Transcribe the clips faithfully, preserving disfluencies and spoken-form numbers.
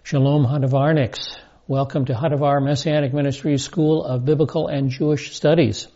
Shalom Hadavarniks. Welcome to Hadavar Messianic Ministries School of Biblical and Jewish Studies.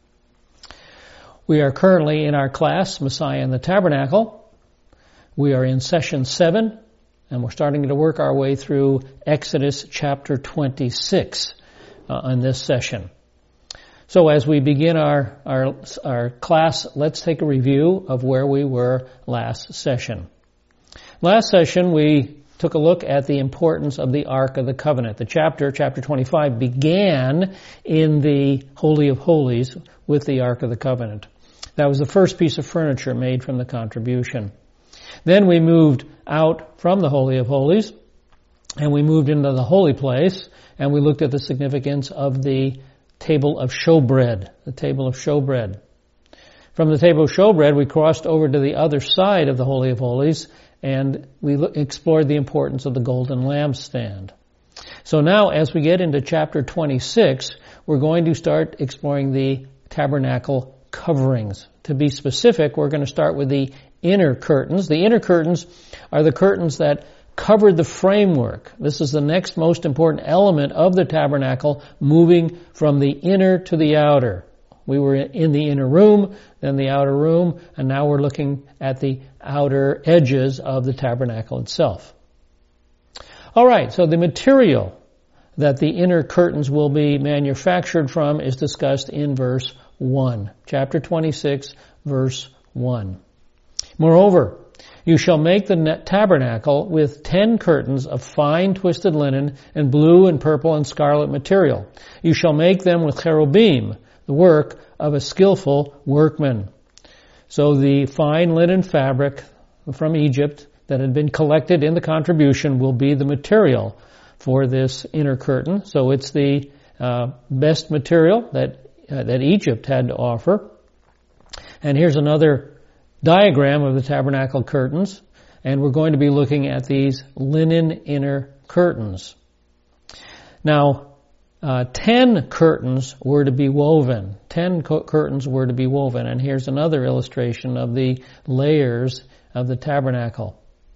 We are currently in our class, Messiah in the Tabernacle. We are in session seven, and we're starting to work our way through Exodus chapter twenty-six uh, in this session. So as we begin our, our, our class, let's take a review of where we were last session. Last session, we took a look at the importance of the Ark of the Covenant. The chapter, chapter twenty-five, began in the Holy of Holies with the Ark of the Covenant. That was the first piece of furniture made from the contribution. Then we moved out from the Holy of Holies, and we moved into the holy place, and we looked at the significance of the table of showbread, the table of showbread. From the table of showbread, we crossed over to the other side of the Holy of Holies, and we explored the importance of the golden lampstand. So now, as we get into chapter twenty-six, we're going to start exploring the tabernacle coverings. To be specific, we're going to start with the inner curtains. The inner curtains are the curtains that covered the framework. This is the next most important element of the tabernacle, moving from the inner to the outer. We were in the inner room, then the outer room, and now we're looking at the outer edges of the tabernacle itself. All right, so the material that the inner curtains will be manufactured from is discussed in verse one. Chapter twenty-six, verse one. Moreover, you shall make the tabernacle with ten curtains of fine twisted linen and blue and purple and scarlet material. You shall make them with cherubim, the work of a skillful workman. So the fine linen fabric from Egypt that had been collected in the contribution will be the material for this inner curtain. So it's the uh, best material that uh, that Egypt had to offer. And here's another diagram of the tabernacle curtains, and we're going to be looking at these linen inner curtains. Now, Uh, ten curtains were to be woven. Ten co- curtains were to be woven. And here's another illustration of the layers of the tabernacle.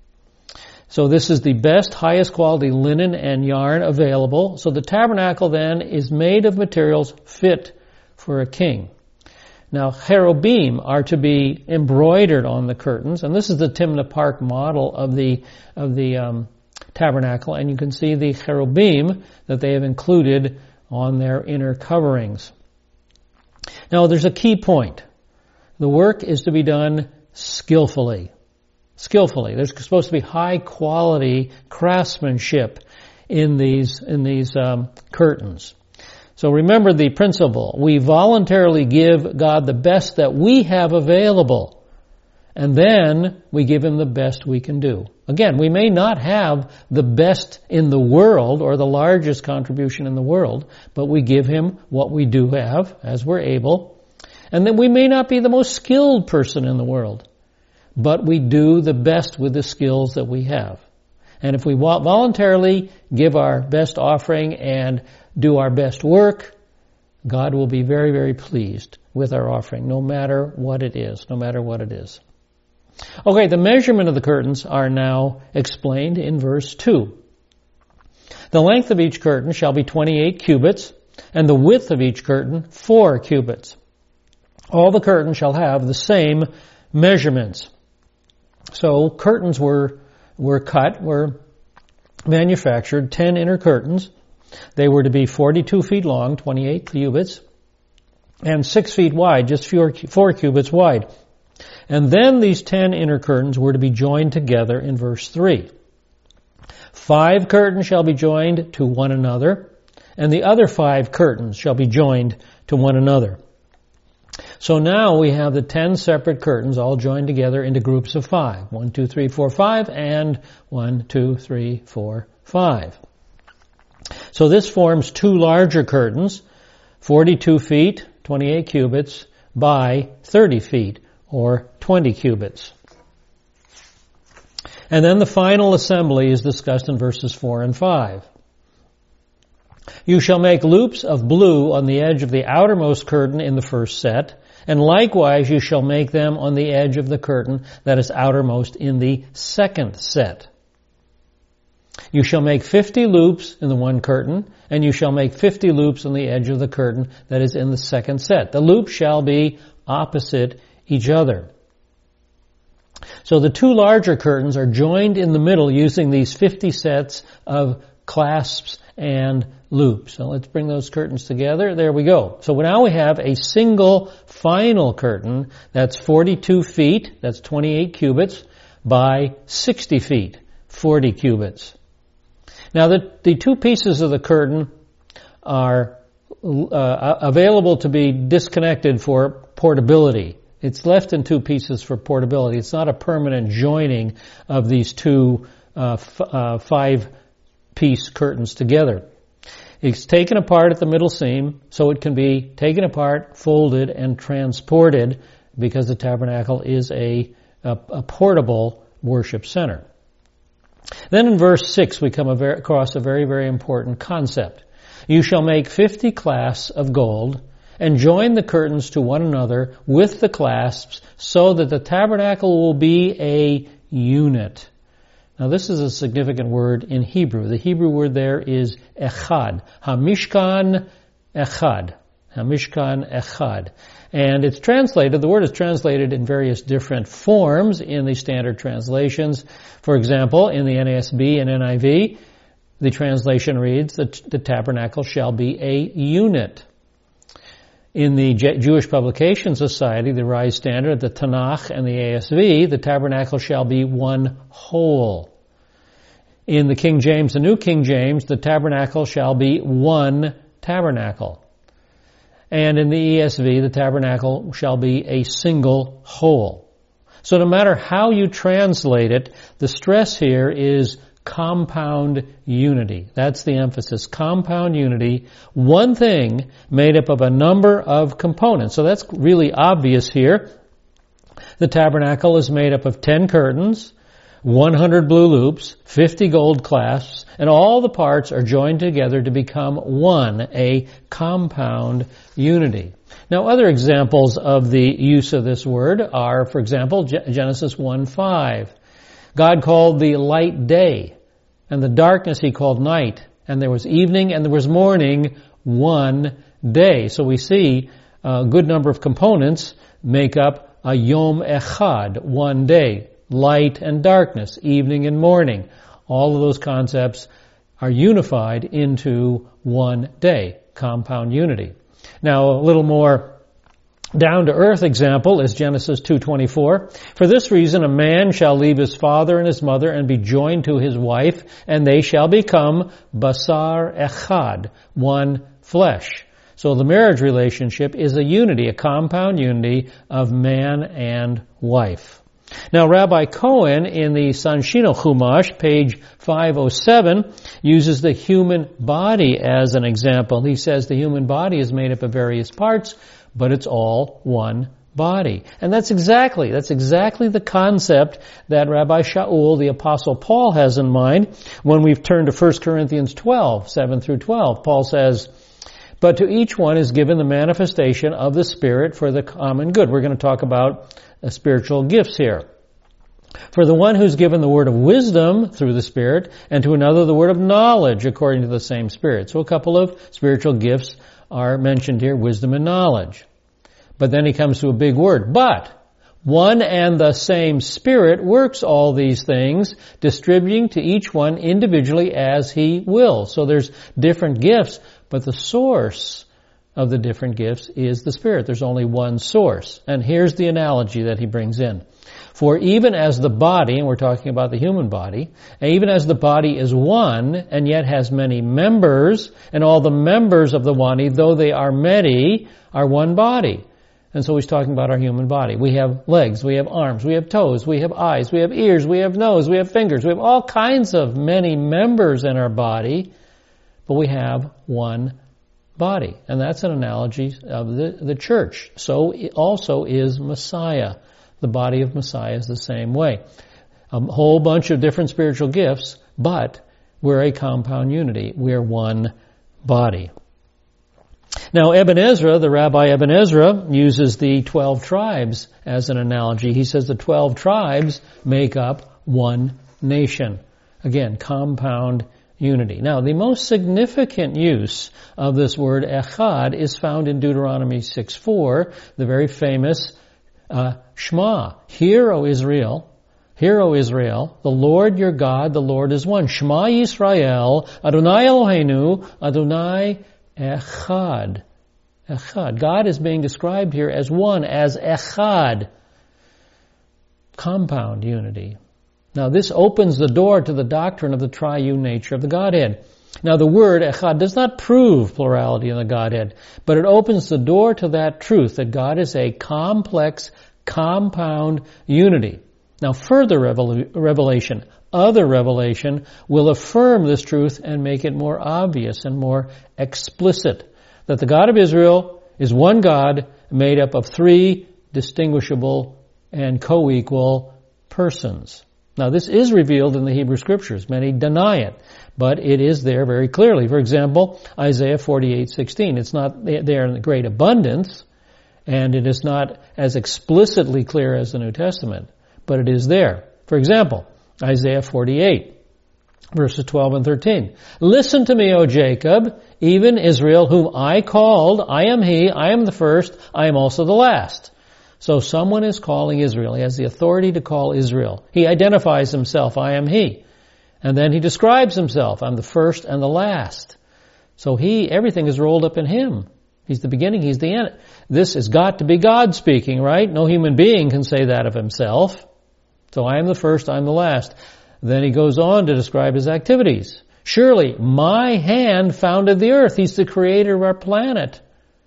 So this is the best, highest quality linen and yarn available. So the tabernacle then is made of materials fit for a king. Now, cherubim are to be embroidered on the curtains. And this is the Timna Park model of the, of the, um, tabernacle, and you can see the cherubim that they have included on their inner coverings. Now, there's a key point. The work is to be done skillfully. Skillfully. There's supposed to be high quality craftsmanship in these, in these um, curtains. So remember the principle. We voluntarily give God the best that we have available, and then we give Him the best we can do. Again, we may not have the best in the world or the largest contribution in the world, but we give Him what we do have as we're able. And then we may not be the most skilled person in the world, but we do the best with the skills that we have. And if we voluntarily give our best offering and do our best work, God will be very, very pleased with our offering, no matter what it is, no matter what it is. Okay, the measurement of the curtains are now explained in verse two. The length of each curtain shall be twenty-eight cubits, and the width of each curtain four cubits. All the curtains shall have the same measurements. So curtains were were cut, were manufactured, ten inner curtains. They were to be forty-two feet long, twenty-eight cubits, and six feet wide, just four, four cubits wide. And then these ten inner curtains were to be joined together in verse three. Five curtains shall be joined to one another, and the other five curtains shall be joined to one another. So now we have the ten separate curtains all joined together into groups of five. One, two, three, four, five, and one, two, three, four, five. So this forms two larger curtains, forty-two feet, twenty-eight cubits, by thirty feet, or twenty cubits. And then the final assembly is discussed in verses four and five. You shall make loops of blue on the edge of the outermost curtain in the first set, and likewise you shall make them on the edge of the curtain that is outermost in the second set. You shall make fifty loops in the one curtain, and you shall make fifty loops on the edge of the curtain that is in the second set. The loops shall be opposite each other. So the two larger curtains are joined in the middle using these fifty sets of clasps and loops. So let's bring those curtains together. There we go. So now we have a single final curtain that's forty-two feet, that's twenty-eight cubits, by sixty feet, forty cubits. Now the, the two pieces of the curtain are uh, available to be disconnected for portability. It's left in two pieces for portability. It's not a permanent joining of these two uh, f- uh, five-piece curtains together. It's taken apart at the middle seam, so it can be taken apart, folded, and transported, because the tabernacle is a, a, a portable worship center. Then in verse six, we come across a very, very important concept. You shall make fifty clasps of gold, and join the curtains to one another with the clasps, so that the tabernacle will be a unit. Now this is a significant word in Hebrew. The Hebrew word there is echad. Hamishkan echad. Hamishkan echad. And it's translated, the word is translated in various different forms in the standard translations. For example, in the N A S B and N I V, the translation reads that the tabernacle shall be a unit. In the Jewish Publication Society, the Rise Standard, the Tanakh, and the A S V, the tabernacle shall be one whole. In the King James, the New King James, the tabernacle shall be one tabernacle. And in the E S V, the tabernacle shall be a single whole. So no matter how you translate it, the stress here is compound unity. That's the emphasis. Compound unity. One thing made up of a number of components. So that's really obvious here. The tabernacle is made up of ten curtains, one hundred blue loops, fifty gold clasps, and all the parts are joined together to become one, a compound unity. Now, other examples of the use of this word are, for example, Genesis one five. God called the light day, and the darkness he called night, and there was evening and there was morning one day. So we see a good number of components make up a yom echad, one day. Light and darkness, evening and morning. All of those concepts are unified into one day, compound unity. Now, a little more down-to-earth example is Genesis two twenty-four. For this reason, a man shall leave his father and his mother and be joined to his wife, and they shall become basar echad, one flesh. So the marriage relationship is a unity, a compound unity of man and wife. Now, Rabbi Cohen in the Sanshino Chumash, page five oh seven, uses the human body as an example. He says the human body is made up of various parts, but it's all one body. And that's exactly, that's exactly the concept that Rabbi Shaul, the Apostle Paul, has in mind when we've turned to First Corinthians twelve, seven through twelve. Paul says, but to each one is given the manifestation of the Spirit for the common good. We're going to talk about uh, spiritual gifts here. For the one who's given the word of wisdom through the Spirit, and to another the word of knowledge according to the same Spirit. So a couple of spiritual gifts are mentioned here, wisdom and knowledge. But then he comes to a big word. But one and the same Spirit works all these things, distributing to each one individually as he will. So there's different gifts, but the source of the different gifts is the Spirit. There's only one source. And here's the analogy that he brings in. For even as the body, and we're talking about the human body, and even as the body is one and yet has many members, and all the members of the body, though they are many, are one body. And so he's talking about our human body. We have legs, we have arms, we have toes, we have eyes, we have ears, we have nose, we have fingers, we have all kinds of many members in our body, but we have one body. And that's an analogy of the, the church. So also is Messiah. The body of Messiah is the same way. A whole bunch of different spiritual gifts, but we're a compound unity. We're one body. Now, Ibn Ezra, the Rabbi Ibn Ezra, uses the twelve tribes as an analogy. He says the twelve tribes make up one nation. Again, compound unity. Now, the most significant use of this word echad is found in Deuteronomy six four, the very famous uh, Shema. Hear, O Israel, hear, O Israel, the Lord your God, the Lord is one. Shema Yisrael, Adonai Eloheinu, Adonai echad. Echad. God is being described here as one, as echad. Compound unity. Now this opens the door to the doctrine of the triune nature of the Godhead. Now the word echad does not prove plurality in the Godhead, but it opens the door to that truth that God is a complex, compound unity. Now further revelation, other revelation, will affirm this truth and make it more obvious and more explicit. That the God of Israel is one God made up of three distinguishable and co-equal persons. Now this is revealed in the Hebrew Scriptures. Many deny it, but it is there very clearly. For example, Isaiah forty-eight sixteen. It's not there in great abundance, and it is not as explicitly clear as the New Testament, but it is there. For example, Isaiah forty-eight, verses twelve and thirteen. Listen to me, O Jacob, even Israel, whom I called. I am he, I am the first, I am also the last. So someone is calling Israel. He has the authority to call Israel. He identifies himself, I am he. And then he describes himself, I'm the first and the last. So he, everything is rolled up in him. He's the beginning, he's the end. This has got to be God speaking, right? No human being can say that of himself. So I am the first, I'm the last. Then he goes on to describe his activities. Surely my hand founded the earth. He's the creator of our planet.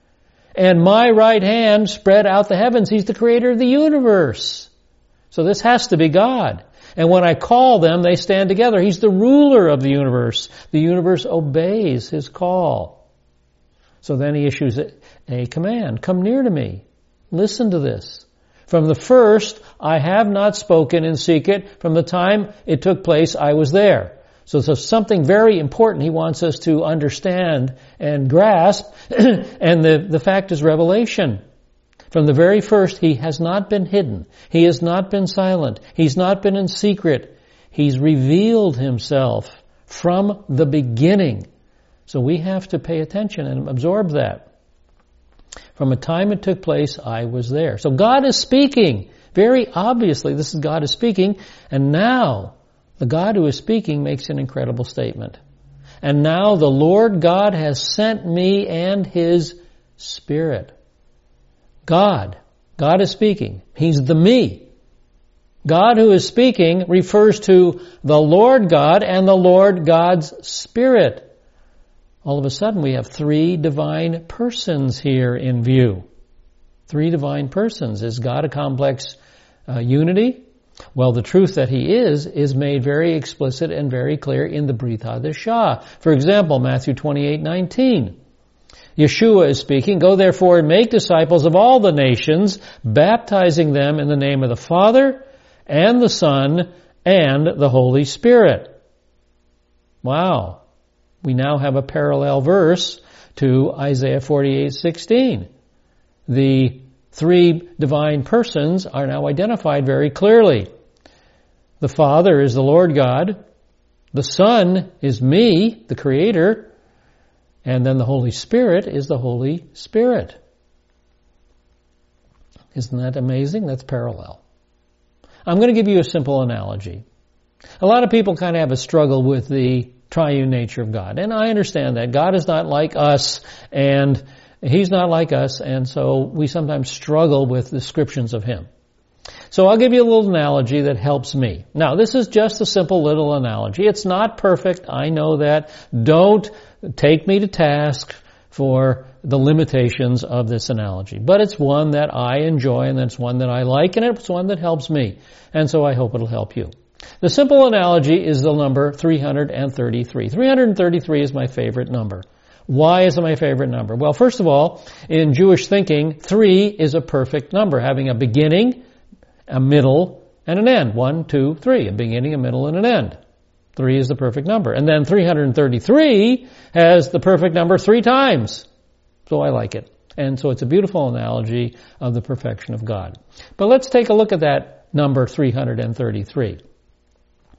And my right hand spread out the heavens. He's the creator of the universe. So this has to be God. And when I call them, they stand together. He's the ruler of the universe. The universe obeys his call. So then he issues a, a command. Come near to me. Listen to this. From the first, I have not spoken in secret. From the time it took place, I was there. So there's something very important he wants us to understand and grasp, and the, the fact is revelation. From the very first, he has not been hidden. He has not been silent. He's not been in secret. He's revealed himself from the beginning. So we have to pay attention and absorb that. From the time it took place, I was there. So God is speaking. Very obviously, this is God is speaking, and now the God who is speaking makes an incredible statement. And now the Lord God has sent me and His Spirit. God. God is speaking. He's the me. God who is speaking refers to the Lord God and the Lord God's Spirit. All of a sudden we have three divine persons here in view. Three divine persons. Is God a complex uh, unity? Well, the truth that he is, is made very explicit and very clear in the Brit Hadashah. For example, Matthew twenty-eight nineteen. Yeshua is speaking, go therefore and make disciples of all the nations, baptizing them in the name of the Father and the Son and the Holy Spirit. Wow. We now have a parallel verse to Isaiah forty-eight sixteen. The three divine persons are now identified very clearly. The Father is the Lord God. The Son is me, the Creator. And then the Holy Spirit is the Holy Spirit. Isn't that amazing? That's parallel. I'm going to give you a simple analogy. A lot of people kind of have a struggle with the triune nature of God. And I understand that. God is not like us, and He's not like us, and so we sometimes struggle with descriptions of Him. So I'll give you a little analogy that helps me. Now, this is just a simple little analogy. It's not perfect. I know that. Don't take me to task for the limitations of this analogy. But it's one that I enjoy, and it's one that I like, and it's one that helps me. And so I hope it'll help you. The simple analogy is the number three hundred thirty-three. three hundred thirty-three is my favorite number. Why is it my favorite number? Well, first of all, in Jewish thinking, three is a perfect number, having a beginning, a middle, and an end. One, two, three. A beginning, a middle, and an end. Three is the perfect number. And then three hundred thirty-three has the perfect number three times. So I like it. And so it's a beautiful analogy of the perfection of God. But let's take a look at that number three hundred thirty-three.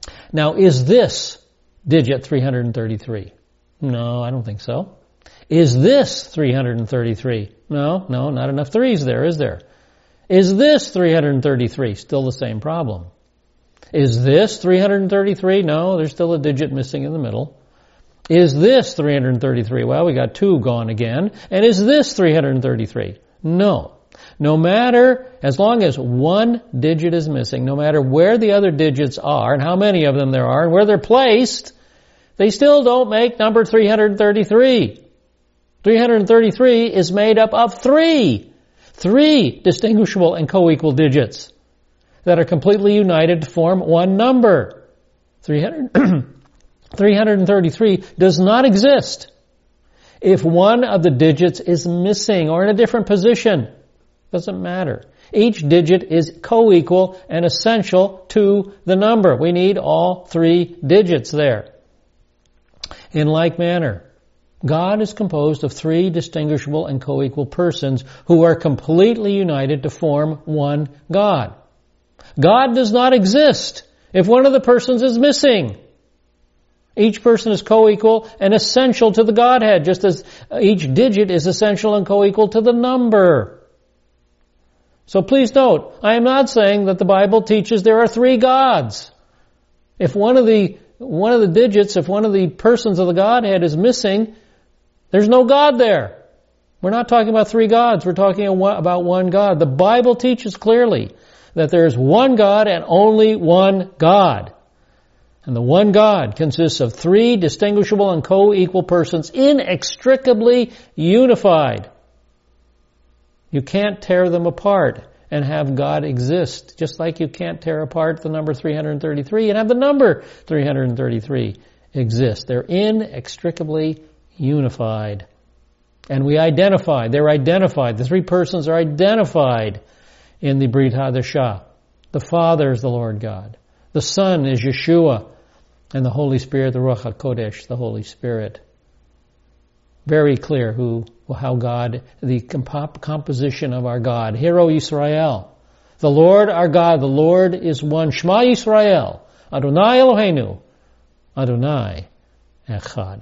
Now, is this digit three hundred thirty-three? No, I don't think so. Is this three hundred thirty-three? No, no, not enough threes there, is there? Is this three hundred thirty-three? Still the same problem. Is this three hundred thirty-three? No, there's still a digit missing in the middle. Is this three hundred thirty-three? Well, we got two gone again. And is this three hundred thirty-three? No. No matter, as long as one digit is missing, no matter where the other digits are and how many of them there are and where they're placed, they still don't make number three hundred thirty-three. three hundred thirty-three is made up of three. Three distinguishable and co-equal digits that are completely united to form one number. three hundred, three hundred thirty-three does not exist if one of the digits is missing or in a different position. Doesn't matter. Each digit is co-equal and essential to the number. We need all three digits there. In like manner, God is composed of three distinguishable and co-equal persons who are completely united to form one God. God does not exist if one of the persons is missing. Each person is co-equal and essential to the Godhead, just as each digit is essential and co-equal to the number. So please note, I am not saying that the Bible teaches there are three gods. If one of the one of the digits, if one of the persons of the Godhead is missing, there's no God there. We're not talking about three gods. We're talking about one God. The Bible teaches clearly that there is one God and only one God. And the one God consists of three distinguishable and co-equal persons, inextricably unified. You can't tear them apart and have God exist, just like you can't tear apart the number three hundred thirty-three and have the number three hundred thirty-three exist. They're inextricably unified. And we identify, they're identified, the three persons are identified in the Brit Hadashah. The Father is the Lord God. The Son is Yeshua. And the Holy Spirit, the Ruach HaKodesh, the Holy Spirit. Very clear who, how God, the comp- composition of our God. Hero Yisrael. The Lord our God, the Lord is one. Shema Yisrael. Adonai Eloheinu. Adonai Echad.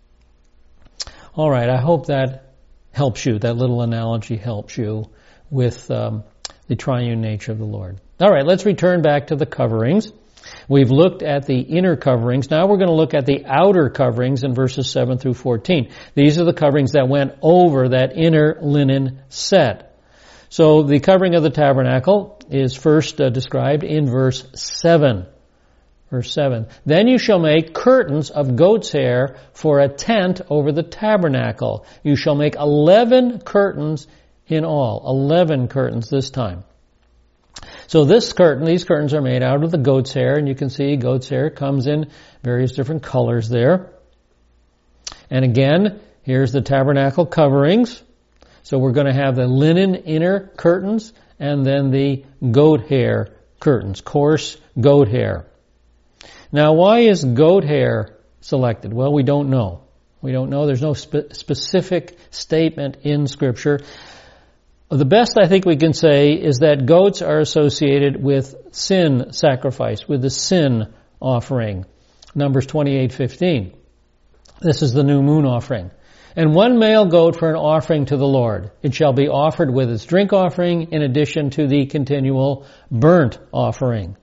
All right, I hope that helps you, that little analogy helps you with um, the triune nature of the Lord. All right, let's return back to the coverings. We've looked at the inner coverings. Now we're going to look at the outer coverings in verses seven through fourteen. These are the coverings that went over that inner linen set. So the covering of the tabernacle is first uh, described in verse seven. Verse seven. Then you shall make curtains of goat's hair for a tent over the tabernacle. You shall make eleven curtains in all. Eleven curtains this time. So this curtain, these curtains are made out of the goat's hair, and you can see goat's hair comes in various different colors there. And again, here's the tabernacle coverings. So we're going to have the linen inner curtains and then the goat hair curtains, coarse goat hair. Now, why is goat hair selected? Well, we don't know. We don't know. There's no spe- specific statement in Scripture. The best I think we can say is that goats are associated with sin sacrifice, with the sin offering. Numbers twenty-eight fifteen. This is the new moon offering. And one male goat for an offering to the Lord. It shall be offered with its drink offering in addition to the continual burnt offering.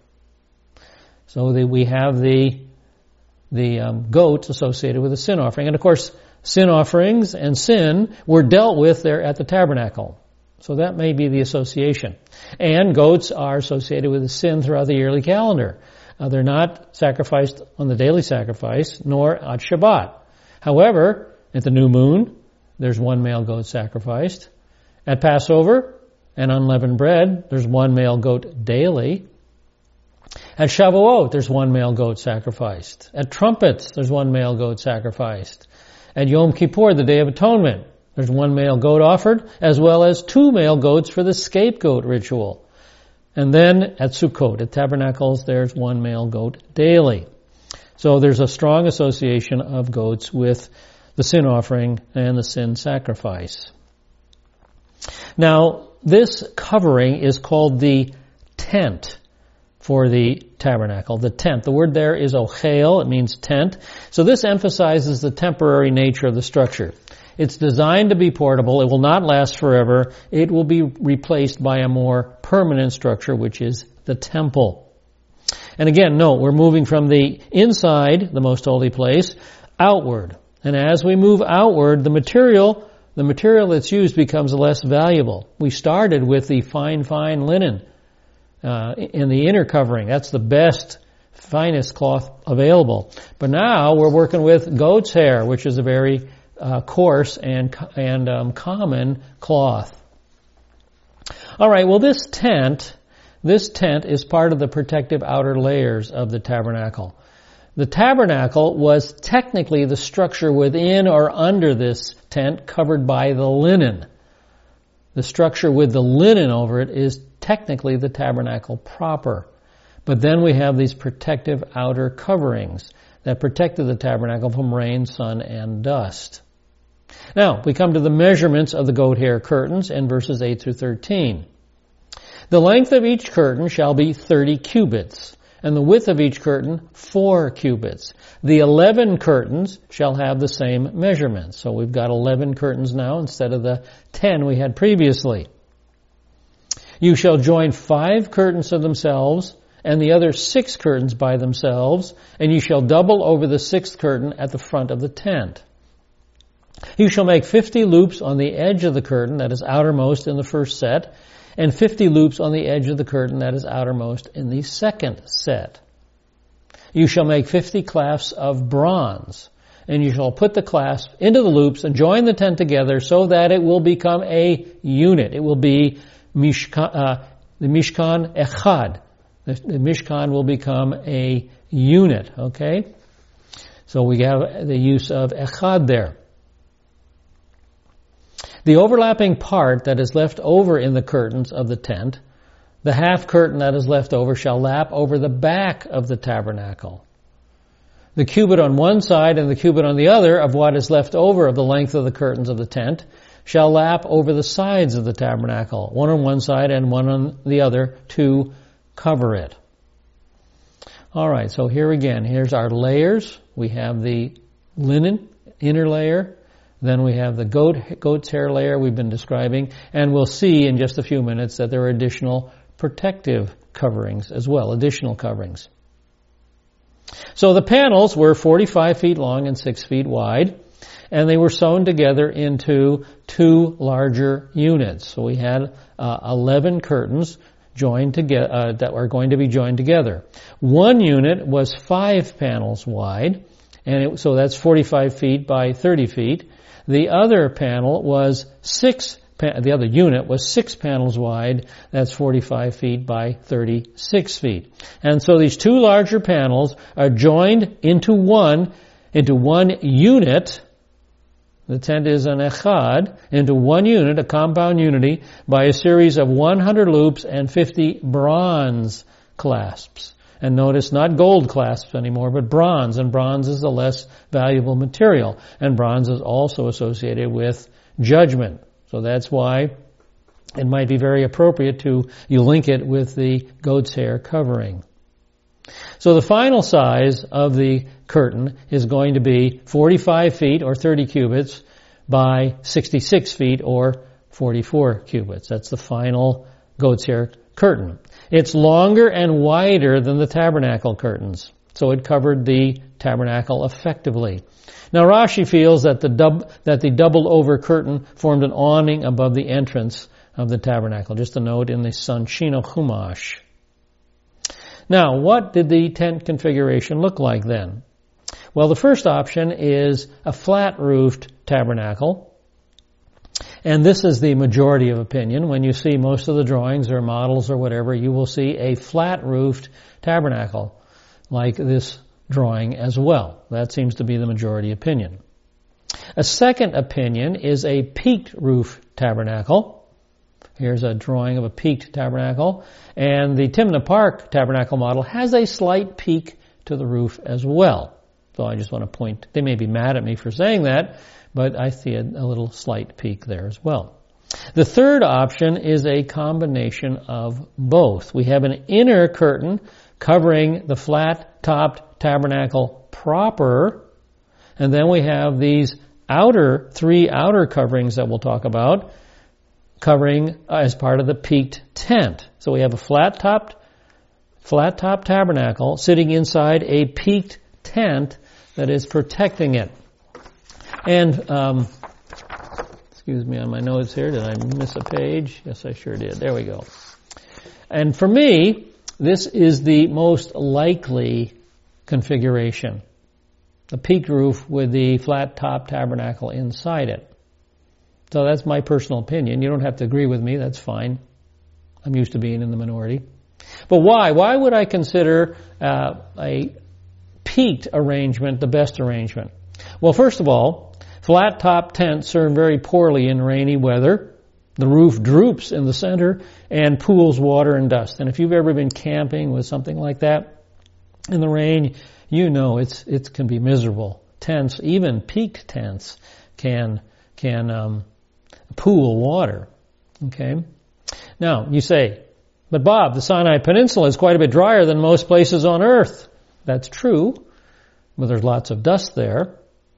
So that we have the the um, goats associated with the sin offering. And of course, sin offerings and sin were dealt with there at the tabernacle. So that may be the association. And goats are associated with the sin throughout the yearly calendar. Uh, they're not sacrificed on the daily sacrifice, nor at Shabbat. However, at the new moon, there's one male goat sacrificed. At Passover and unleavened bread, there's one male goat daily. At Shavuot, there's one male goat sacrificed. At trumpets, there's one male goat sacrificed. At Yom Kippur, the Day of Atonement, there's one male goat offered, as well as two male goats for the scapegoat ritual. And then at Sukkot, at Tabernacles, there's one male goat daily. So there's a strong association of goats with the sin offering and the sin sacrifice. Now, this covering is called the tent for the tabernacle, the tent. The word there is ochel. It means tent. So this emphasizes the temporary nature of the structure. It's designed to be portable. It will not last forever. It will be replaced by a more permanent structure, which is the temple. And again, note, we're moving from the inside, the most holy place, outward. And as we move outward, the material, the material that's used becomes less valuable. We started with the fine, fine linen uh, in the inner covering. That's the best, finest cloth available. But now we're working with goat's hair, which is a very uh, coarse and and um, common cloth. All right. Well, this tent, this tent is part of the protective outer layers of the tabernacle. The tabernacle was technically the structure within or under this tent covered by the linen. The structure with the linen over it is technically the tabernacle proper. But then we have these protective outer coverings that protected the tabernacle from rain, sun, and dust. Now, we come to the measurements of the goat hair curtains in verses eight through thirteen. The length of each curtain shall be thirty cubits, and the width of each curtain four cubits. The eleven curtains shall have the same measurements. So we've got eleven curtains now instead of the ten we had previously. You shall join five curtains of themselves, and the other six curtains by themselves, and you shall double over the sixth curtain at the front of the tent. You shall make fifty loops on the edge of the curtain that is outermost in the first set, and fifty loops on the edge of the curtain that is outermost in the second set. You shall make fifty clasps of bronze, and you shall put the clasp into the loops and join the tent together so that it will become a unit. It will be mishkan, uh, the Mishkan Echad. The, the Mishkan will become a unit, okay? So we have the use of Echad there. The overlapping part that is left over in the curtains of the tent, the half curtain that is left over shall lap over the back of the tabernacle. The cubit on one side and the cubit on the other of what is left over of the length of the curtains of the tent shall lap over the sides of the tabernacle, one on one side and one on the other to cover it. All right, so here again, here's our layers. We have the linen inner layer. Then we have the goat, goat's hair layer we've been describing, and we'll see in just a few minutes that there are additional protective coverings as well, additional coverings. So the panels were forty-five feet long and six feet wide, and they were sewn together into two larger units. So we had uh, eleven curtains joined together uh, that were going to be joined together. One unit was five panels wide, and it, so that's forty-five feet by thirty feet. The other panel was six, the other unit was six panels wide. That's forty-five feet by thirty-six feet. And so these two larger panels are joined into one, into one unit. The tent is an echad, into one unit, a compound unity, by a series of one hundred loops and fifty bronze clasps. And notice not gold clasps anymore, but bronze. And bronze is the less valuable material. And bronze is also associated with judgment. So that's why it might be very appropriate to, you link it with the goat's hair covering. So the final size of the curtain is going to be forty-five feet or thirty cubits by sixty-six feet or forty-four cubits. That's the final goat's hair curtain. It's longer and wider than the tabernacle curtains, so it covered the tabernacle effectively. Now Rashi feels that the dub, that the doubled over curtain formed an awning above the entrance of the tabernacle. Just a note in the Sanchino Chumash. Now, what did the tent configuration look like then? Well, the first option is a flat-roofed tabernacle. And this is the majority of opinion. When you see most of the drawings or models or whatever, you will see a flat-roofed tabernacle like this drawing as well. That seems to be the majority opinion. A second opinion is a peaked roof tabernacle. Here's a drawing of a peaked tabernacle. And the Timna Park tabernacle model has a slight peak to the roof as well. So I just want to point, they may be mad at me for saying that, but I see a, a little slight peak there as well. The third option is a combination of both. We have an inner curtain covering the flat-topped tabernacle proper, and then we have these outer, three outer coverings that we'll talk about, covering as part of the peaked tent. So we have a flat-topped, flat-topped tabernacle sitting inside a peaked tent that is protecting it. And, um, excuse me on my notes here, did I miss a page? Yes, I sure did. There we go. And for me, this is the most likely configuration. The peaked roof with the flat-top tabernacle inside it. So that's my personal opinion. You don't have to agree with me. That's fine. I'm used to being in the minority. But why? Why would I consider uh, a peaked arrangement the best arrangement? Well, first of all, flat-top tents serve very poorly in rainy weather. The roof droops in the center and pools water and dust. And if you've ever been camping with something like that in the rain, you know it's it can be miserable. Tents, even peaked tents, can can um, pool water. Okay. Now you say, but Bob, the Sinai Peninsula is quite a bit drier than most places on Earth. That's true, but there's lots of dust there,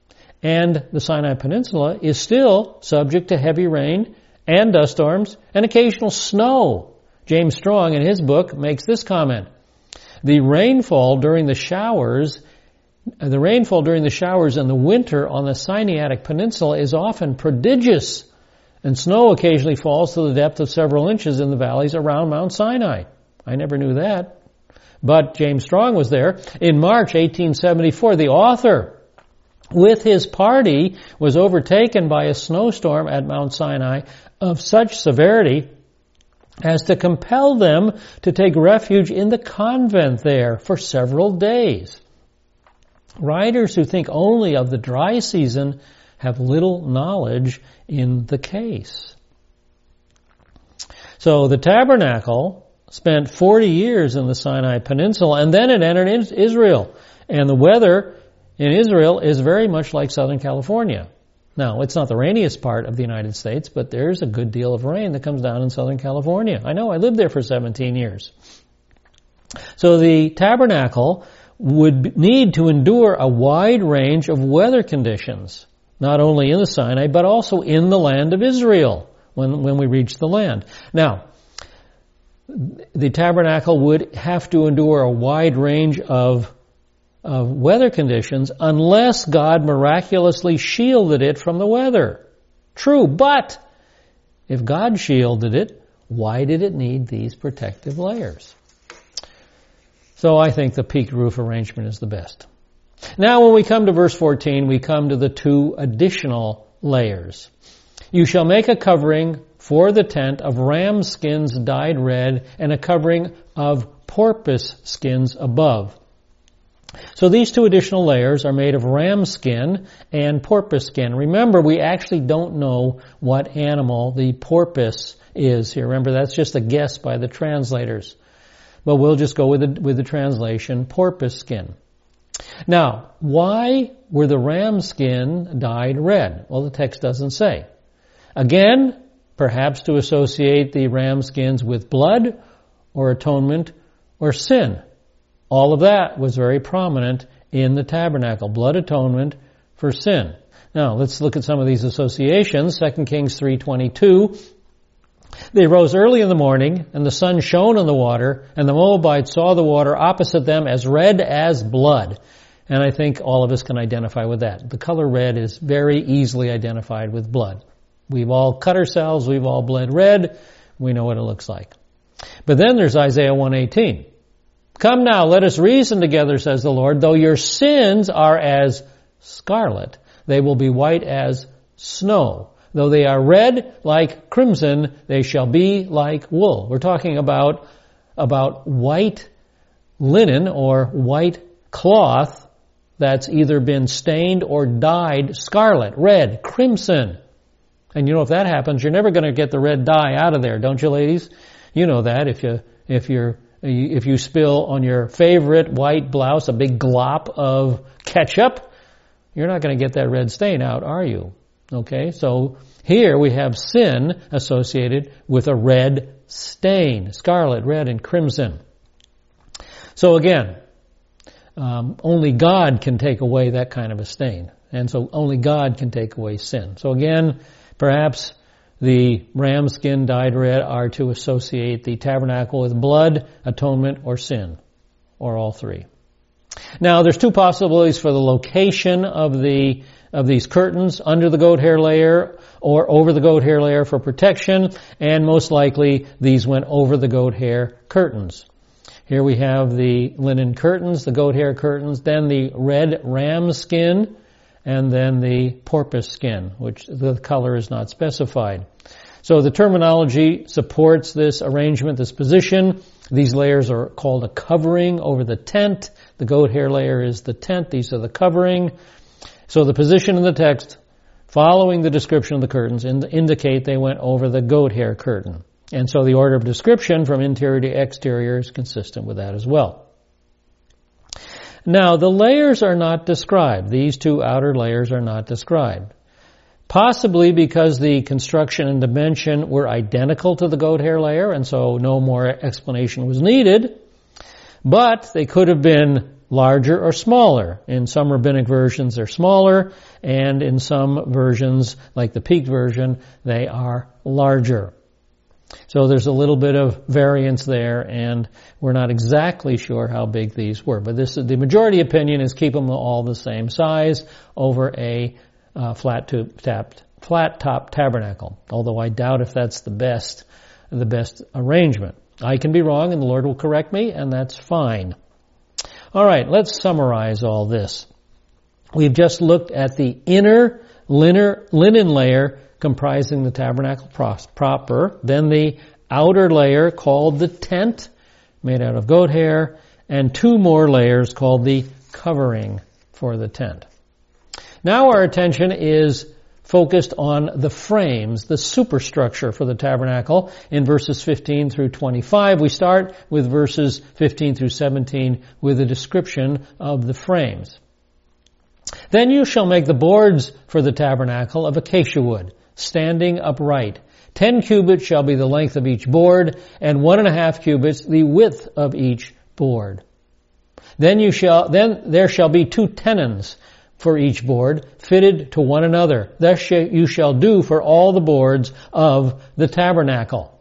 and the Sinai Peninsula is still subject to heavy rain and dust storms and occasional snow. James Strong, in his book, makes this comment. The rainfall during the showers, the rainfall during the showers in the winter on the Sinaitic Peninsula is often prodigious, and snow occasionally falls to the depth of several inches in the valleys around Mount Sinai. I never knew that. But James Strong was there. In March eighteen seventy-four, the author, with his party, was overtaken by a snowstorm at Mount Sinai of such severity as to compel them to take refuge in the convent there for several days. Writers who think only of the dry season have little knowledge in the case. So the tabernacle spent forty years in the Sinai Peninsula, and then it entered Israel. And the weather in Israel is very much like Southern California. Now, it's not the rainiest part of the United States, but there's a good deal of rain that comes down in Southern California. I know, I lived there for seventeen years. So the tabernacle would need to endure a wide range of weather conditions, not only in the Sinai, but also in the land of Israel when, when we reach the land. Now, the tabernacle would have to endure a wide range of of weather conditions unless God miraculously shielded it from the weather. True, but if God shielded it, why did it need these protective layers? So I think the peaked roof arrangement is the best. Now when we come to verse fourteen, we come to the two additional layers. You shall make a covering for the tent of ram skins dyed red and a covering of porpoise skins above. So these two additional layers are made of ram skin and porpoise skin. Remember, we actually don't know what animal the porpoise is here. Remember, that's just a guess by the translators. But we'll just go with the, with the translation, porpoise skin. Now, why were the ram skin dyed red? Well, the text doesn't say. Again, perhaps to associate the ram skins with blood or atonement or sin. All of that was very prominent in the tabernacle. Blood atonement for sin. Now, let's look at some of these associations. Second Kings three twenty-two. They rose early in the morning, and the sun shone on the water, and the Moabites saw the water opposite them as red as blood. And I think all of us can identify with that. The color red is very easily identified with blood. We've all cut ourselves, we've all bled red, we know what it looks like. But then there's Isaiah one eighteen. Come now, let us reason together, says the Lord. Though your sins are as scarlet, they will be white as snow. Though they are red like crimson, they shall be like wool. We're talking about, about white linen or white cloth that's either been stained or dyed scarlet, red, crimson. And you know, if that happens, you're never going to get the red dye out of there, don't you, ladies? You know that if you, if you're, If you spill on your favorite white blouse a big glop of ketchup, you're not going to get that red stain out, are you? Okay, so here we have sin associated with a red stain, scarlet, red, and crimson. So again, um, only God can take away that kind of a stain. And so only God can take away sin. So again, perhaps the ram skin dyed red are to associate the tabernacle with blood, atonement, or sin, or all three. Now, there's two possibilities for the location of the of these curtains: under the goat hair layer or over the goat hair layer for protection, and most likely these went over the goat hair curtains. Here we have the linen curtains, the goat hair curtains, then the red ram skin, and then the porpoise skin, which the color is not specified. So the terminology supports this arrangement, this position. These layers are called a covering over the tent. The goat hair layer is the tent. These are the covering. So the position in the text following the description of the curtains indicate they went over the goat hair curtain. And so the order of description from interior to exterior is consistent with that as well. Now, the layers are not described. These two outer layers are not described. Possibly because the construction and dimension were identical to the goat hair layer, and so no more explanation was needed. But they could have been larger or smaller. In some rabbinic versions, they're smaller, and in some versions, like the peaked version, they are larger. So there's a little bit of variance there, and we're not exactly sure how big these were. But this is, the majority opinion is keep them all the same size over a uh, flat tube tapped, flat top tabernacle. Although I doubt if that's the best, the best arrangement. I can be wrong, and the Lord will correct me, and that's fine. All right, let's summarize all this. We've just looked at the inner linen layer comprising the tabernacle proper, then the outer layer called the tent, made out of goat hair, and two more layers called the covering for the tent. Now our attention is focused on the frames, the superstructure for the tabernacle in verses fifteen through twenty-five. We start with verses fifteen through seventeen with a description of the frames. Then you shall make the boards for the tabernacle of acacia wood, standing upright. Ten cubits shall be the length of each board, and one and a half cubits the width of each board. Then you shall, then there shall be two tenons for each board, fitted to one another. Thus you shall do for all the boards of the tabernacle.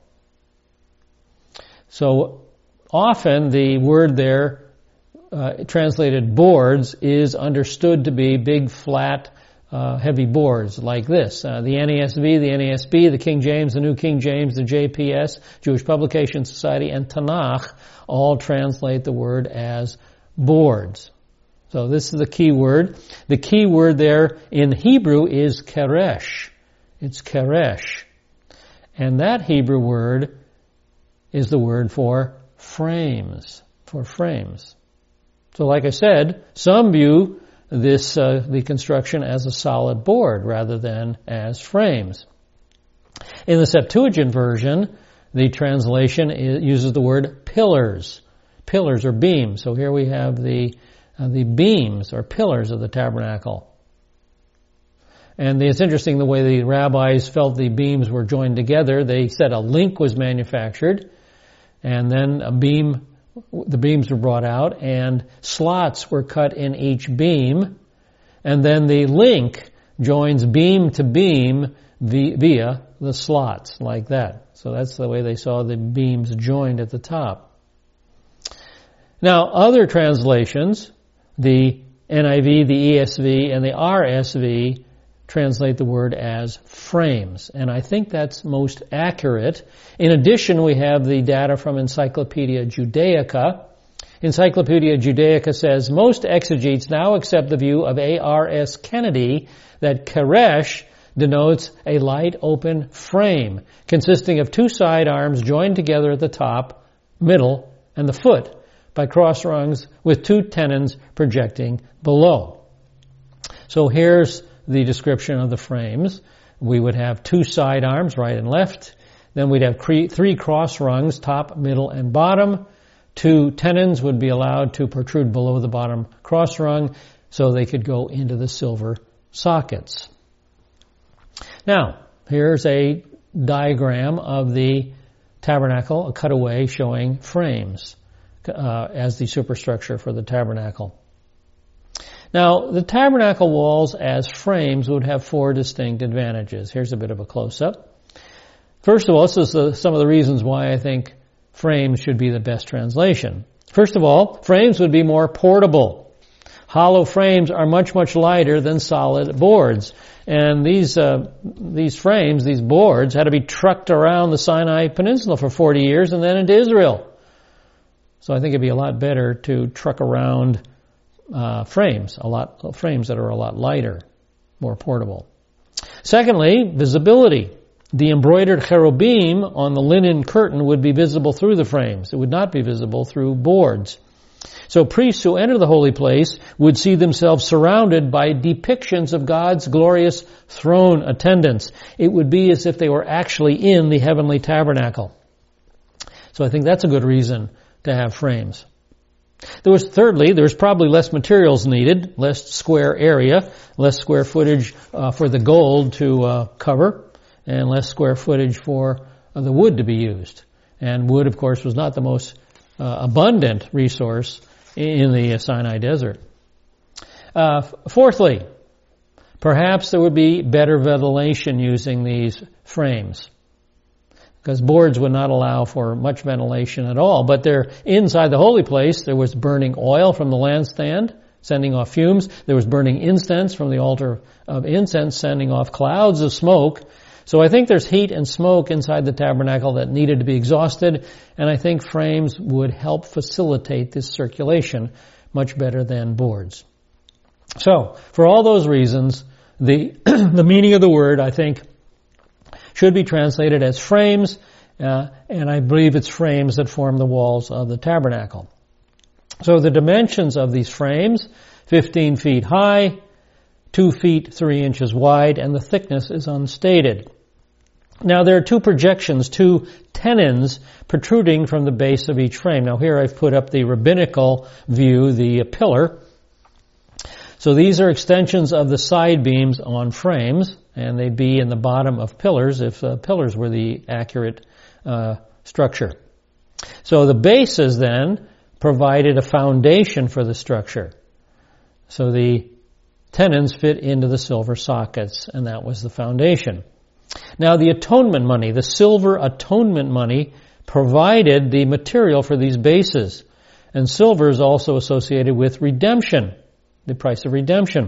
So often the word there, uh, translated boards, is understood to be big, flat, Uh, heavy boards like this. Uh, the N A S V, the N A S B, the King James, the New King James, the J P S, Jewish Publication Society, and Tanakh all translate the word as boards. So this is the key word. The key word there in Hebrew is keresh. It's keresh. And that Hebrew word is the word for frames. For frames. So like I said, some view this, uh, the construction as a solid board rather than as frames. In the Septuagint version, the translation is, uses the word pillars. Pillars or beams. So here we have the, uh, the beams or pillars of the tabernacle. And it's interesting the way the rabbis felt the beams were joined together. They said a link was manufactured, and then a beam the beams were brought out, and slots were cut in each beam, and then the link joins beam to beam via the slots, like that. So that's the way they saw the beams joined at the top. Now, other translations, the N I V, the E S V, and the R S V, translate the word as frames, and I think that's most accurate. In addition, we have the data from Encyclopedia Judaica. Encyclopedia Judaica says, most exegetes now accept the view of A R S Kennedy that keresh denotes a light open frame consisting of two side arms joined together at the top, middle, and the foot by cross rungs with two tenons projecting below. So here's the description of the frames. We would have two side arms, right and left. Then we'd have cre- three cross rungs, top, middle, and bottom. Two tenons would be allowed to protrude below the bottom cross rung so they could go into the silver sockets. Now, here's a diagram of the tabernacle, a cutaway showing frames uh, as the superstructure for the tabernacle. Now, the tabernacle walls as frames would have four distinct advantages. Here's a bit of a close-up. First of all, this is the, some of the reasons why I think frames should be the best translation. First of all, frames would be more portable. Hollow frames are much, much lighter than solid boards. And these uh, these frames, these boards, had to be trucked around the Sinai Peninsula for forty years and then into Israel. So I think it'd be a lot better to truck around uh, frames, a lot frames that are a lot lighter, more portable. Secondly, visibility. The embroidered cherubim on the linen curtain would be visible through the frames. It would not be visible through boards. So priests who enter the holy place would see themselves surrounded by depictions of God's glorious throne attendants. It would be as if they were actually in the heavenly tabernacle. So I think that's a good reason to have frames. There was, thirdly, there's probably less materials needed, less square area, less square footage uh, for the gold to uh, cover, and less square footage for uh, the wood to be used. And wood, of course, was not the most uh, abundant resource in the Sinai desert. Uh, fourthly, perhaps there would be better ventilation using these frames, because boards would not allow for much ventilation at all. But there, inside the holy place, there was burning oil from the lampstand, sending off fumes. There was burning incense from the altar of incense, sending off clouds of smoke. So I think there's heat and smoke inside the tabernacle that needed to be exhausted, and I think frames would help facilitate this circulation much better than boards. So, for all those reasons, the the meaning of the word, I think, should be translated as frames, uh, and I believe it's frames that form the walls of the tabernacle. So the dimensions of these frames, fifteen feet high, two feet, three inches wide, and the thickness is unstated. Now there are two projections, two tenons protruding from the base of each frame. Now here I've put up the rabbinical view, the pillar. So these are extensions of the side beams on frames, and they'd be in the bottom of pillars if uh, pillars were the accurate uh, structure. So the bases then provided a foundation for the structure. So the tenons fit into the silver sockets, and that was the foundation. Now the atonement money, the silver atonement money, provided the material for these bases. And silver is also associated with redemption, the price of redemption.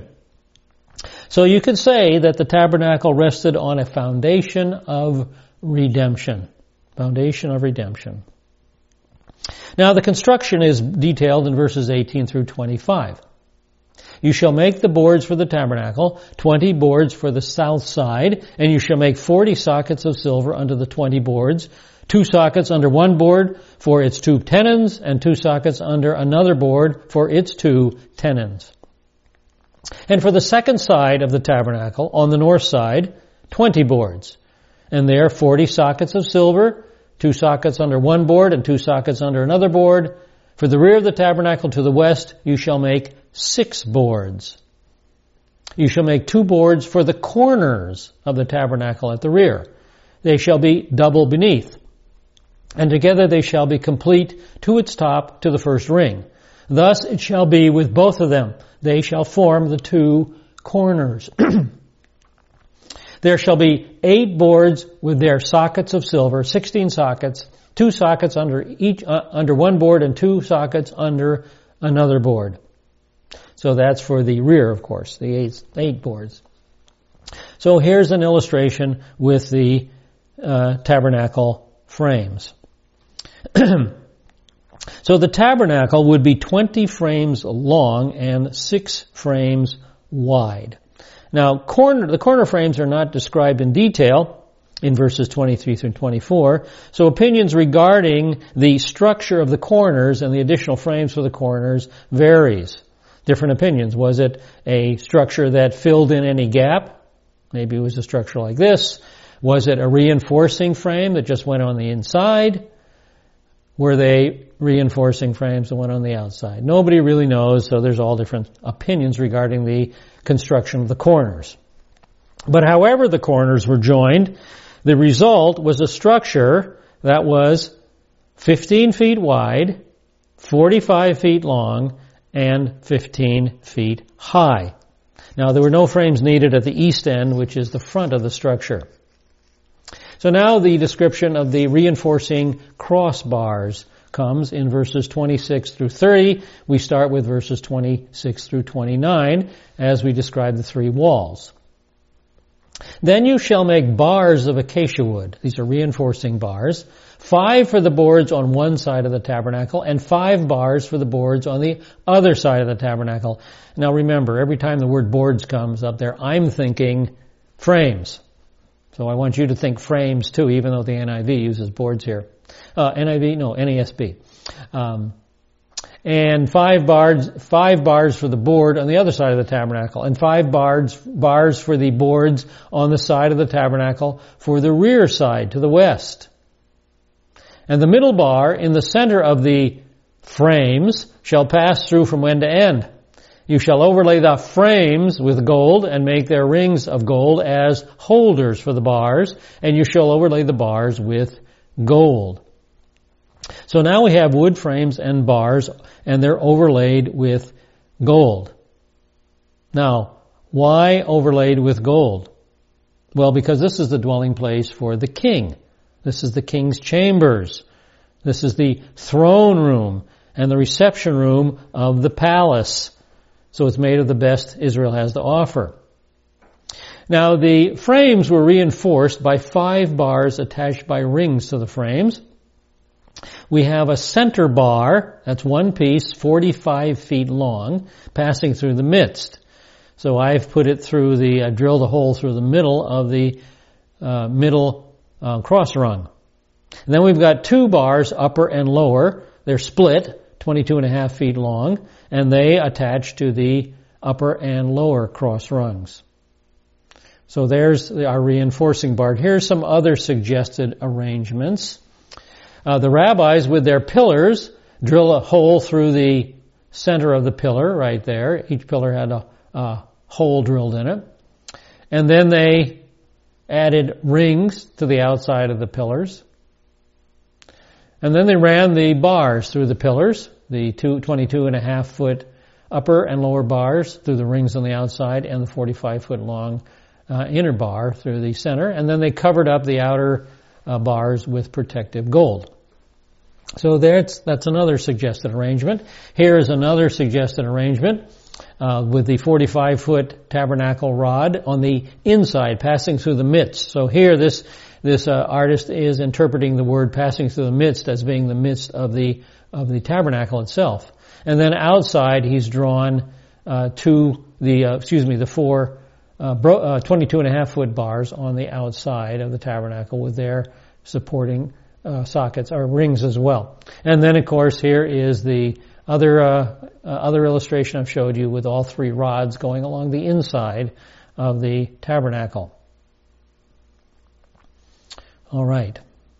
So you could say that the tabernacle rested on a foundation of redemption. Foundation of redemption. Now the construction is detailed in verses eighteen through twenty-five. You shall make the boards for the tabernacle, twenty boards for the south side, and you shall make forty sockets of silver under the twenty boards, two sockets under one board for its two tenons, and two sockets under another board for its two tenons. And for the second side of the tabernacle, on the north side, twenty boards, and there forty sockets of silver, two sockets under one board and two sockets under another board. For the rear of the tabernacle to the west, you shall make six boards. You shall make two boards for the corners of the tabernacle at the rear. They shall be double beneath, and together they shall be complete to its top to the first ring. Thus it shall be with both of them. They shall form the two corners. There shall be eight boards with their sockets of silver, sixteen sockets, two sockets under each uh, under one board and two sockets under another board. So that's for the rear, of course, the eight, eight boards. So here's an illustration with the uh, tabernacle frames. So the tabernacle would be twenty frames long and six frames wide. Now, corner, the corner frames are not described in detail in verses twenty-three through twenty-four, so opinions regarding the structure of the corners and the additional frames for the corners varies. Different opinions. Was it a structure that filled in any gap? Maybe it was a structure like this. Was it a reinforcing frame that just went on the inside? Were they reinforcing frames that went on the outside? Nobody really knows, so there's all different opinions regarding the construction of the corners. But however the corners were joined, the result was a structure that was fifteen feet wide, forty-five feet long, and fifteen feet high. Now, there were no frames needed at the east end, which is the front of the structure. So now the description of the reinforcing crossbars comes in verses twenty-six through thirty. We start with verses twenty-six through twenty-nine as we describe the three walls. Then you shall make bars of acacia wood. These are reinforcing bars. Five for the boards on one side of the tabernacle and five bars for the boards on the other side of the tabernacle. Now remember, every time the word boards comes up there, I'm thinking frames. So I want you to think frames too, even though the N I V uses boards here. Uh, N I V? No, N A S B. Um, and five bars, five bars for the board on the other side of the tabernacle, and five bars, bars for the boards on the side of the tabernacle for the rear side to the west. And the middle bar in the center of the frames shall pass through from end to end. You shall overlay the frames with gold and make their rings of gold as holders for the bars, and you shall overlay the bars with gold. So now we have wood frames and bars, and they're overlaid with gold. Now, why overlaid with gold? Well, because this is the dwelling place for the king. This is the king's chambers. This is the throne room and the reception room of the palace. So it's made of the best Israel has to offer. Now, the frames were reinforced by five bars attached by rings to the frames. We have a center bar, that's one piece, forty-five feet long, passing through the midst. So I've put it through the, I drilled a hole through the middle of the uh, middle uh, cross rung. And then we've got two bars, upper and lower. They're split, twenty-two and a half feet long, and they attach to the upper and lower cross rungs. So there's our reinforcing bar. Here's some other suggested arrangements. Uh, the rabbis, with their pillars, drill a hole through the center of the pillar right there. Each pillar had a, a hole drilled in it. And then they added rings to the outside of the pillars. And then they ran the bars through the pillars, the two, twenty-two and a half foot upper and lower bars through the rings on the outside, and the forty-five foot long uh, inner bar through the center. And then they covered up the outer uh, bars with protective gold. So that's, that's another suggested arrangement. Here is another suggested arrangement uh, with the forty-five foot tabernacle rod on the inside, passing through the midst. So here this this uh, artist is interpreting the word passing through the midst as being the midst of the of the tabernacle itself. And then outside he's drawn uh, two the uh, excuse me the four uh, bro, uh, twenty-two and a half foot bars on the outside of the tabernacle with their supporting Uh, sockets or rings as well. And then, of course, here is the other uh, uh, other illustration I've showed you with all three rods going along the inside of the tabernacle. All right.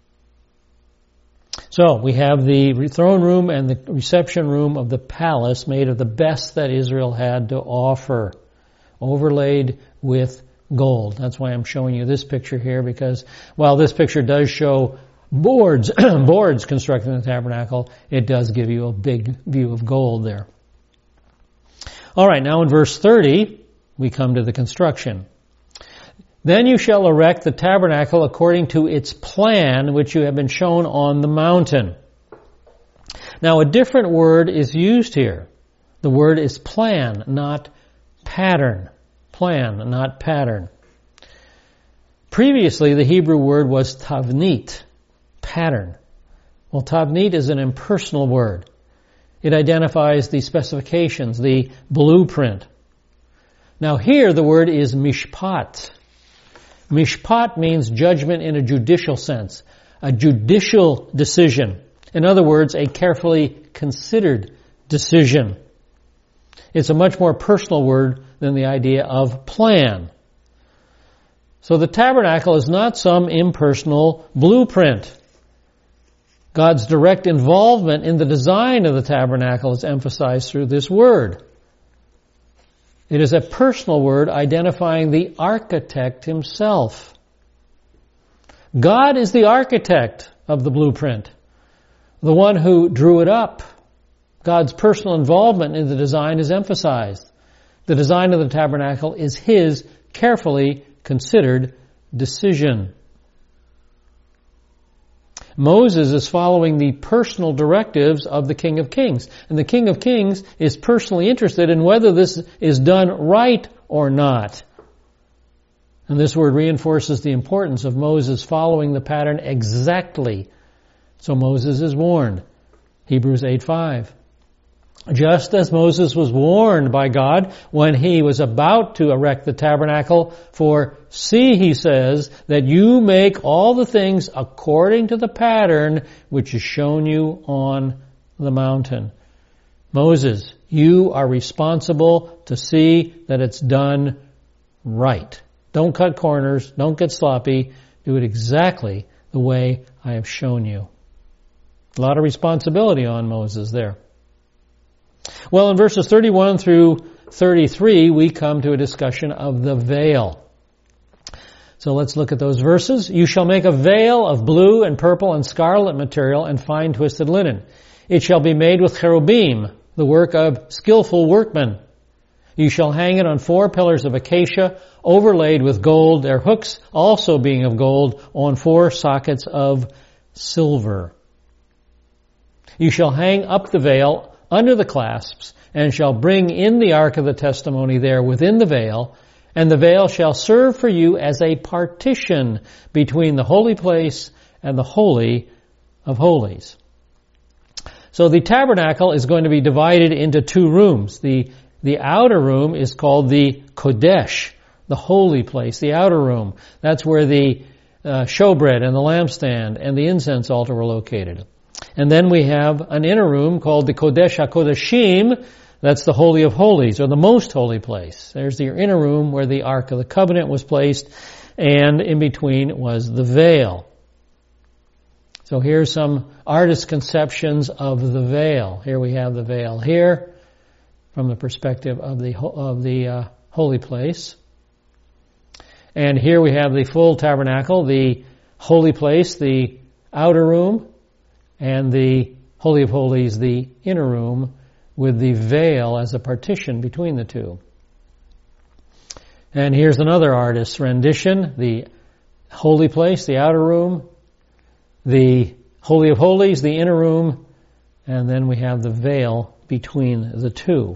So we have the throne room and the reception room of the palace made of the best that Israel had to offer, overlaid with gold. That's why I'm showing you this picture here, because while this picture does show boards, boards constructed in the tabernacle, it does give you a big view of gold there. All right, now in verse thirty, we come to the construction. Then you shall erect the tabernacle according to its plan, which you have been shown on the mountain. Now, a different word is used here. The word is plan, not pattern. Plan, not pattern. Previously, the Hebrew word was tavnit, pattern. Well, tavnit is an impersonal word. It identifies the specifications, the blueprint. Now here the word is mishpat. Mishpat means judgment in a judicial sense, a judicial decision. In other words, a carefully considered decision. It's a much more personal word than the idea of plan. So the tabernacle is not some impersonal blueprint. God's direct involvement in the design of the tabernacle is emphasized through this word. It is a personal word identifying the architect himself. God is the architect of the blueprint, the one who drew it up. God's personal involvement in the design is emphasized. The design of the tabernacle is His carefully considered decision. Moses is following the personal directives of the King of Kings. And the King of Kings is personally interested in whether this is done right or not. And this word reinforces the importance of Moses following the pattern exactly. So Moses is warned. Hebrews eight five. Just as Moses was warned by God when he was about to erect the tabernacle, for see, he says, that you make all the things according to the pattern which is shown you on the mountain. Moses, you are responsible to see that it's done right. Don't cut corners. Don't get sloppy. Do it exactly the way I have shown you. A lot of responsibility on Moses there. Well, in verses thirty-one through thirty-three, we come to a discussion of the veil. So let's look at those verses. You shall make a veil of blue and purple and scarlet material and fine twisted linen. It shall be made with cherubim, the work of skillful workmen. You shall hang it on four pillars of acacia, overlaid with gold, their hooks also being of gold, on four sockets of silver. You shall hang up the veil under the clasps, and shall bring in the ark of the testimony there within the veil, and the veil shall serve for you as a partition between the holy place and the holy of holies. So the tabernacle is going to be divided into two rooms. The, the outer room is called the Kodesh, the holy place, the outer room. That's where the uh, showbread and the lampstand and the incense altar were located. And then we have an inner room called the Kodesh HaKodeshim. That's the Holy of Holies, or the most holy place. There's the inner room where the Ark of the Covenant was placed, and in between was the veil. So here's some artist conceptions of the veil. Here we have the veil here from the perspective of the of the uh, holy place. And here we have the full tabernacle, the holy place, the outer room, and the Holy of Holies, the inner room, with the veil as a partition between the two. And here's another artist's rendition, the holy place, the outer room, the Holy of Holies, the inner room, and then we have the veil between the two.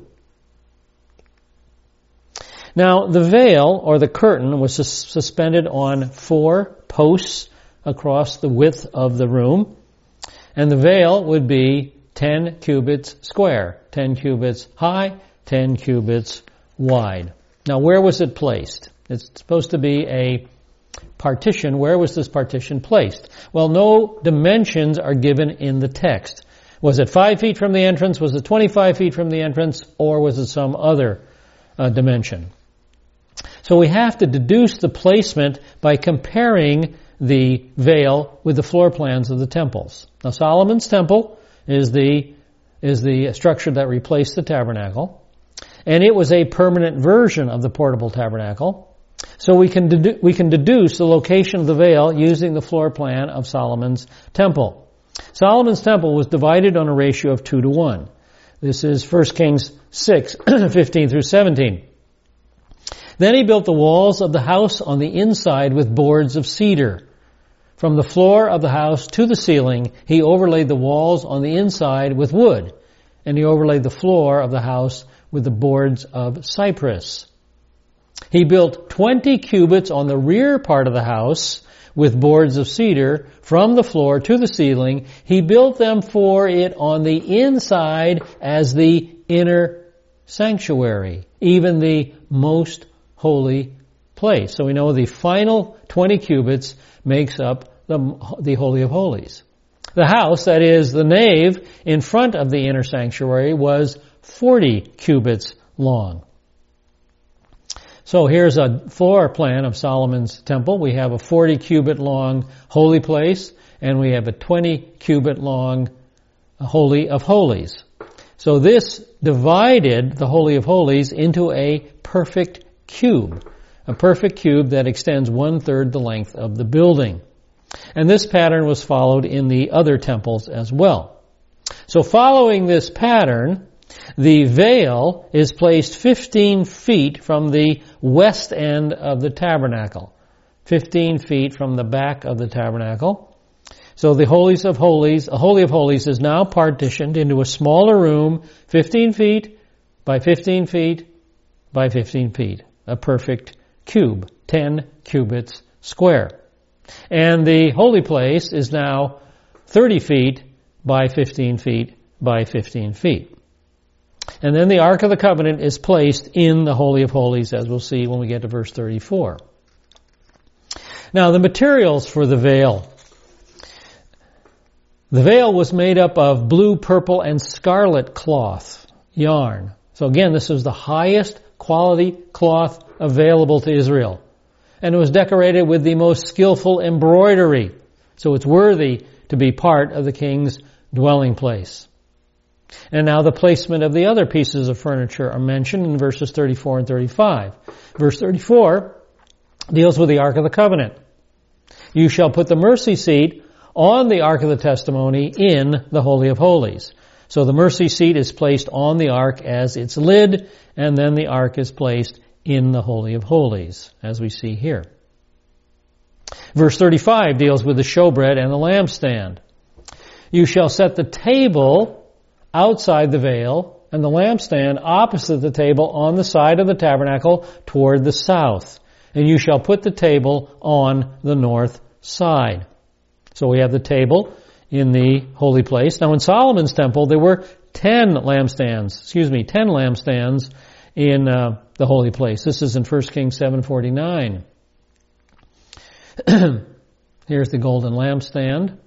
Now, the veil, or the curtain, was sus- suspended on four posts across the width of the room. And the veil would be ten cubits square, ten cubits high, ten cubits wide. Now, where was it placed? It's supposed to be a partition. Where was this partition placed? Well, no dimensions are given in the text. Was it five feet from the entrance? Was it twenty-five feet from the entrance? Or was it some other uh, dimension? So we have to deduce the placement by comparing the veil with the floor plans of the temples. Now, Solomon's temple is the is the structure that replaced the tabernacle, and it was a permanent version of the portable tabernacle. So we can dedu- we can deduce the location of the veil using the floor plan of Solomon's temple. Solomon's temple was divided on a ratio of two to one. This is First Kings six, fifteen through seventeen. Then he built the walls of the house on the inside with boards of cedar. From the floor of the house to the ceiling, he overlaid the walls on the inside with wood, and he overlaid the floor of the house with the boards of cypress. He built twenty cubits on the rear part of the house with boards of cedar from the floor to the ceiling. He built them for it on the inside as the inner sanctuary, even the most holy place. So we know the final twenty cubits makes up the, the Holy of Holies. The house, that is the nave, in front of the inner sanctuary was forty cubits long. So here's a floor plan of Solomon's temple. We have a forty cubit long holy place, and we have a twenty cubit long Holy of Holies. So this divided the Holy of Holies into a perfect cube, a perfect cube that extends one-third the length of the building. And this pattern was followed in the other temples as well. So following this pattern, the veil is placed fifteen feet from the west end of the tabernacle. fifteen feet from the back of the tabernacle. So the Holies of Holies, a Holy of Holies is now partitioned into a smaller room, fifteen feet by fifteen feet by fifteen feet. A perfect cube, ten cubits square. And the holy place is now thirty feet by fifteen feet by fifteen feet. And then the Ark of the Covenant is placed in the Holy of Holies, as we'll see when we get to verse thirty-four. Now, the materials for the veil. The veil was made up of blue, purple, and scarlet cloth, yarn. So again, this is the highest quality cloth available to Israel. And it was decorated with the most skillful embroidery. So it's worthy to be part of the king's dwelling place. And now the placement of the other pieces of furniture are mentioned in verses thirty-four and thirty-five. Verse thirty-four deals with the Ark of the Covenant. You shall put the mercy seat on the Ark of the Testimony in the Holy of Holies. So the mercy seat is placed on the Ark as its lid, and then the Ark is placed in the Holy of Holies, as we see here. Verse thirty-five deals with the showbread and the lampstand. You shall set the table outside the veil and the lampstand opposite the table on the side of the tabernacle toward the south. And you shall put the table on the north side. So we have the table in the holy place. Now in Solomon's temple there were ten lampstands, excuse me, ten lampstands in uh, the holy place. This is in First Kings seven forty-nine. Here's the golden lampstand.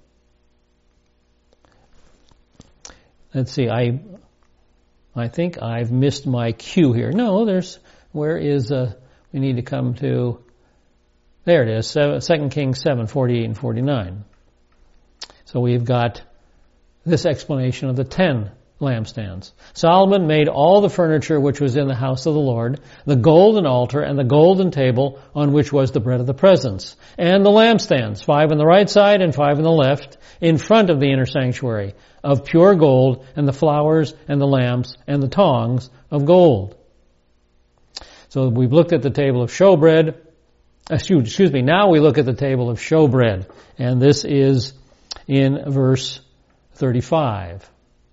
Let's see, I I think I've missed my cue here. No, there's, where is, uh, we need to come to, there it is, Second Kings seven forty-eight and forty-nine. So we've got this explanation of the ten lampstands. Solomon made all the furniture which was in the house of the Lord, the golden altar and the golden table on which was the bread of the presence, and the lampstands, five on the right side and five on the left, in front of the inner sanctuary, of pure gold, and the flowers and the lamps and the tongs of gold. So we've looked at the table of showbread. Excuse, excuse me, now we look at the table of showbread, and this is in verse thirty-five.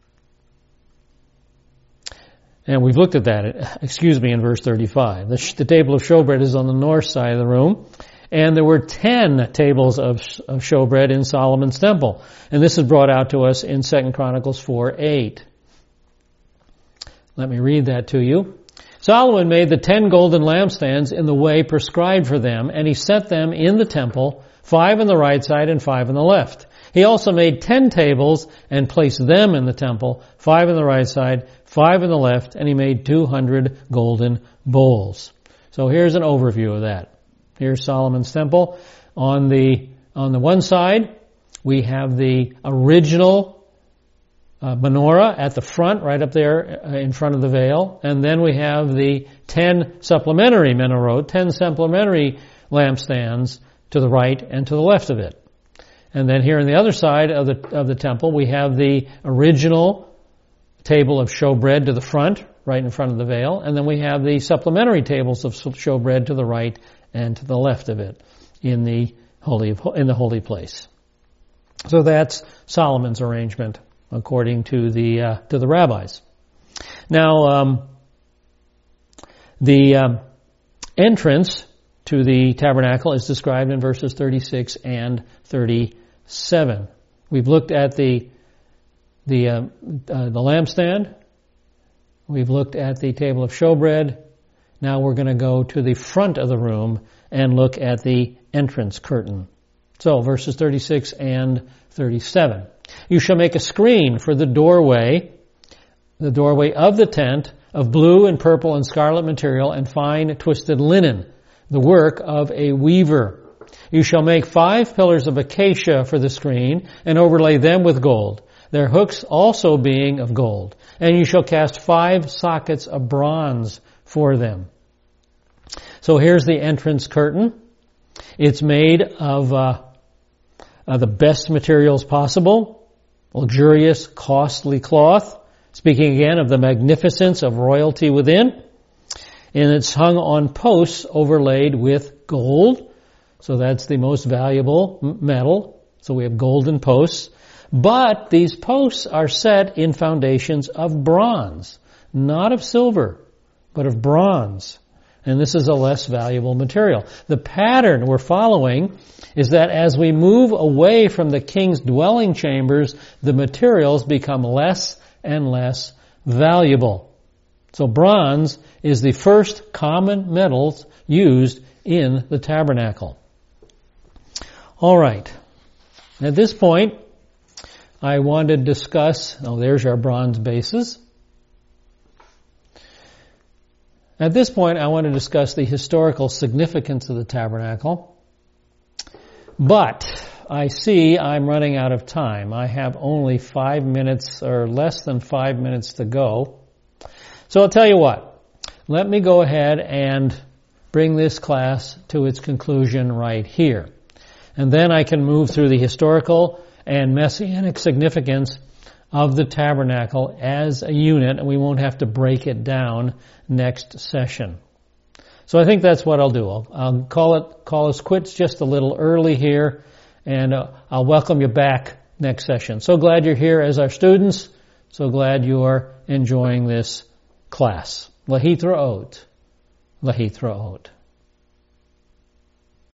And we've looked at that, excuse me, in verse thirty-five. The, the table of showbread is on the north side of the room. And there were ten tables of, of showbread in Solomon's temple. And this is brought out to us in Second Chronicles four eight. Let me read that to you. Solomon made the ten golden lampstands in the way prescribed for them, and he set them in the temple, five on the right side and five on the left. He also made ten tables and placed them in the temple, five on the right side, five on the left, and he made two hundred golden bowls. So here's an overview of that. Here's Solomon's temple. On the on the one side, we have the original uh, menorah at the front, right up there uh, in front of the veil, and then we have the ten supplementary menorot, ten supplementary lampstands to the right and to the left of it. And then here on the other side of the of the temple, we have the original table of showbread to the front, right in front of the veil, and then we have the supplementary tables of showbread to the right and to the left of it in the holy in the holy place. So that's Solomon's arrangement, according to the uh, to the rabbis. Now, um, the um, entrance to the tabernacle is described in verses thirty-six and thirty-seven. We've looked at the the uh, uh, the lampstand. We've looked at the table of showbread. Now we're going to go to the front of the room and look at the entrance curtain. So verses thirty-six and thirty-seven. You shall make a screen for the doorway, the doorway of the tent, of blue and purple and scarlet material and fine twisted linen, the work of a weaver. You shall make five pillars of acacia for the screen and overlay them with gold, their hooks also being of gold. And you shall cast five sockets of bronze for them. So here's the entrance curtain. It's made of uh, uh, the best materials possible, luxurious, costly cloth, speaking again of the magnificence of royalty within. And it's hung on posts overlaid with gold. So that's the most valuable metal. So we have golden posts. But these posts are set in foundations of bronze, not of silver, but of bronze. And this is a less valuable material. The pattern we're following is that as we move away from the king's dwelling chambers, the materials become less and less valuable. So bronze is the first common metals used in the tabernacle. All right. At this point, I want to discuss, oh, there's our bronze bases. At this point, I want to discuss the historical significance of the tabernacle. But I see I'm running out of time. I have only five minutes or less than five minutes to go. So I'll tell you what. Let me go ahead and bring this class to its conclusion right here. And then I can move through the historical and messianic significance of the tabernacle as a unit, and we won't have to break it down next session. So I think that's what I'll do. I'll, I'll call it, call us quits just a little early here, and uh, I'll welcome you back next session. So glad you're here as our students. So glad you are enjoying this class. Lahithraot. Lahithraot.